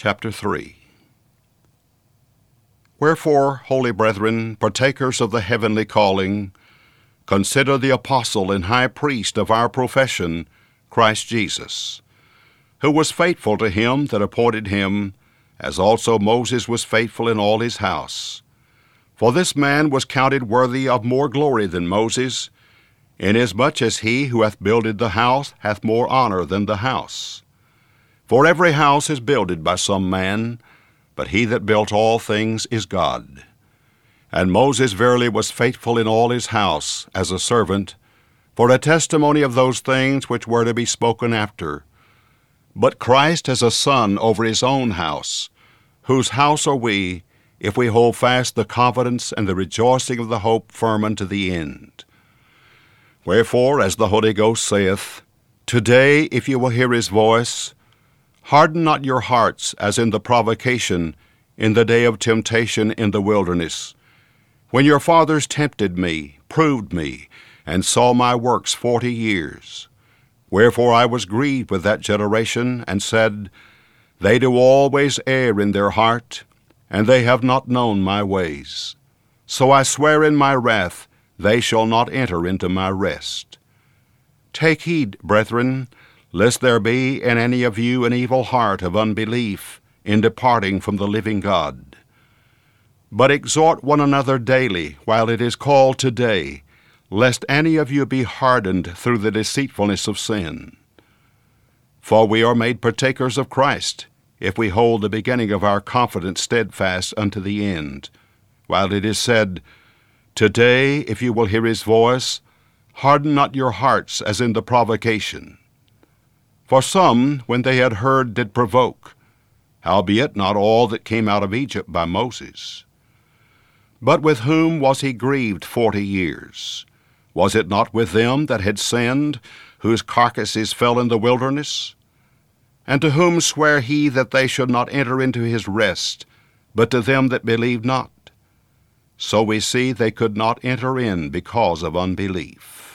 Chapter 3. Wherefore, holy brethren, partakers of the heavenly calling, consider the apostle and high priest of our profession, Christ Jesus, who was faithful to him that appointed him, as also Moses was faithful in all his house. For this man was counted worthy of more glory than Moses, inasmuch as he who hath builded the house hath more honor than the house. For every house is builded by some man, but he that built all things is God. And Moses verily was faithful in all his house, as a servant, for a testimony of those things which were to be spoken after. But Christ as a son over his own house, whose house are we, if we hold fast the confidence and the rejoicing of the hope firm unto the end. Wherefore, as the Holy Ghost saith, Today, if you will hear his voice, harden not your hearts as in the provocation in the day of temptation in the wilderness, when your fathers tempted me, proved me, and saw my works 40 years. Wherefore I was grieved with that generation, and said, They do always err in their heart, and they have not known my ways. So I swear in my wrath, they shall not enter into my rest. Take heed, brethren, lest there be in any of you an evil heart of unbelief in departing from the living God. But exhort one another daily, while it is called today, lest any of you be hardened through the deceitfulness of sin. For we are made partakers of Christ, if we hold the beginning of our confidence steadfast unto the end, while it is said, Today, if you will hear his voice, harden not your hearts as in the provocation. For some, when they had heard, did provoke, howbeit not all that came out of Egypt by Moses. But with whom was he grieved 40 years? Was it not with them that had sinned, whose carcasses fell in the wilderness? And to whom sware he that they should not enter into his rest, but to them that believed not? So we see they could not enter in because of unbelief.